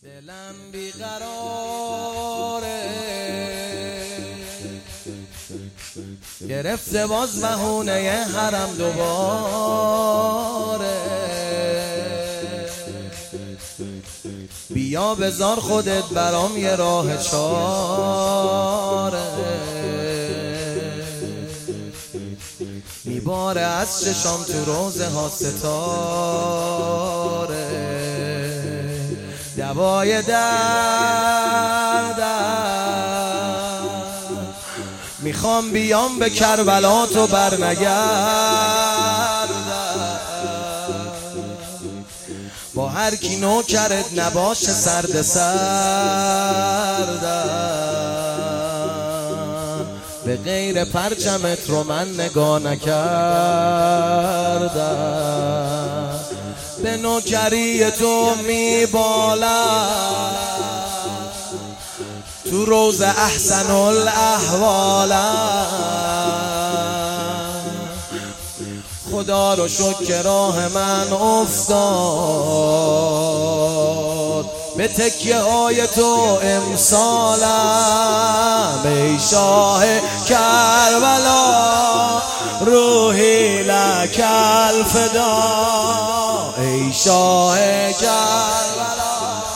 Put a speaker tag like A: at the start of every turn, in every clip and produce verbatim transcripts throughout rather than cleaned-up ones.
A: دلم بیقراره گرفته باز بهونه حرم دوباره. بیا بذار خودت برام یه راه چاره. میباره از چشام تو روزه ها ستاره. دوای دردم میخوام بیام به کربلا تو برنگردم. با هر کی نوکرت نباشه سرد سردم. به غیر پرچمت رو من نگاه نکردم. به نوکری تو میبالم تو روز احسن الاحوالم. خدا رو شکر راه من افتاد به تکیه های تو امسالم. ای شاه کربلا روحی لک الفدا. ای شاه کربلا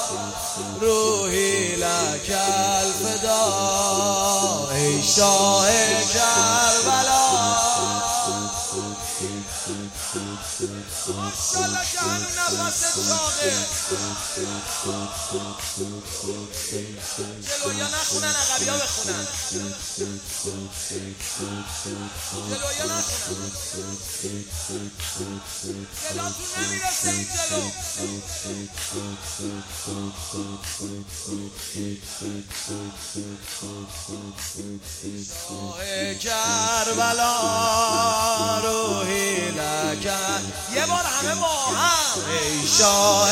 A: روحی لک الفدا. ای شاه کربلا ماشاءالله که هنو نفس چاقه. جلویا نخونن عقبیا بخونن. جلویا نخونن جلوتون نمیرسه این جلو. شاه کربلا روحی لک. یه بار همه با هم. ای شاه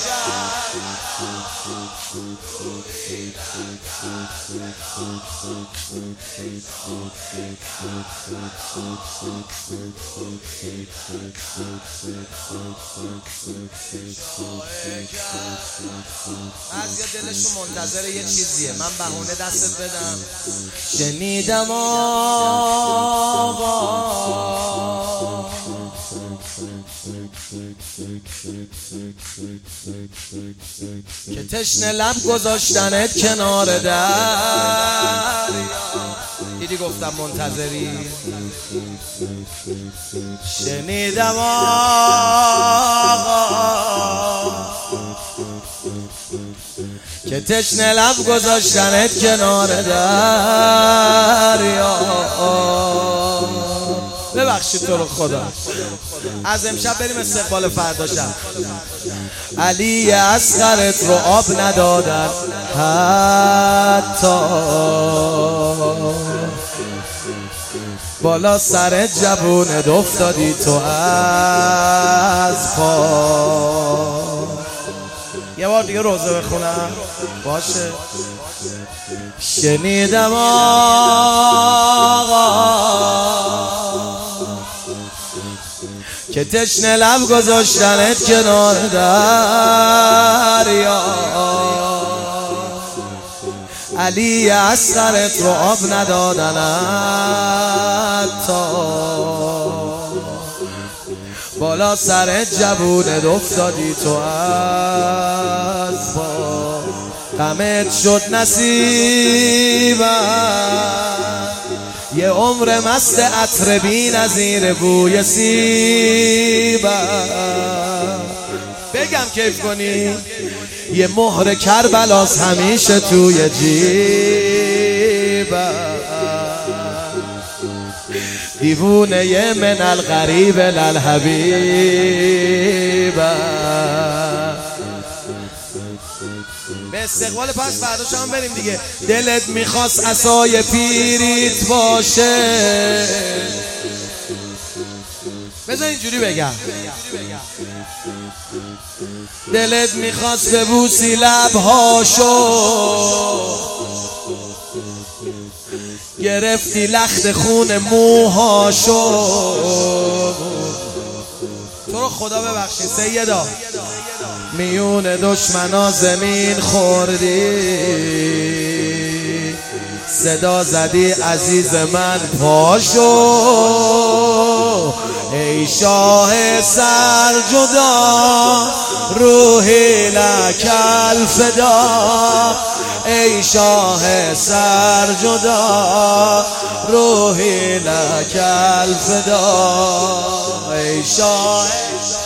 A: بعضیا دلشون منتظر یه چیزیه من بهونه دستت بدم. شنیدم آقا که تشنه لب گذاشتنت کنار دریا. دیدی گفتم منتظری. شنیدم آقا که تشنه لب گذاشتنت کنار دریا. ببخشید تو رو خدا. از امشب بریم استقبال فردا شب. علی اصغرت رو آب ندادن حتی بالا سر جوونت افتادی تو از پا. یه بار دیگه روزه بخونم باشه. شنیدم آقا که تشنه لب گذاشتنت کنار دریا. علی اصغرت رو آب ندادن حتی بالا سر جوونت افتادی تو از پا. غمت شد نصیبم یه عمر مست عطر بی نظیر بوی سیبم. بگم کیف کنی یه مهر کربلاس همیشه توی جیبم. دیوونه یه من الغریب للحبیبم. به استقبال پس فردا شام بریم دیگه. دلت میخواست عصای پیریت باشه. بذار اینجوری بگم. دلت میخواست ببوسی لبهاشو گرفتی لخت خون موهاشو. تو رو خدا ببخشید سیدا میون دشمنا زمین خوردی، صدا زدی عزیز من پاشو، ای شاه سرجدا روحی لک الفدا، ای شاه سرجدا روحی لک الفدا، ای شاه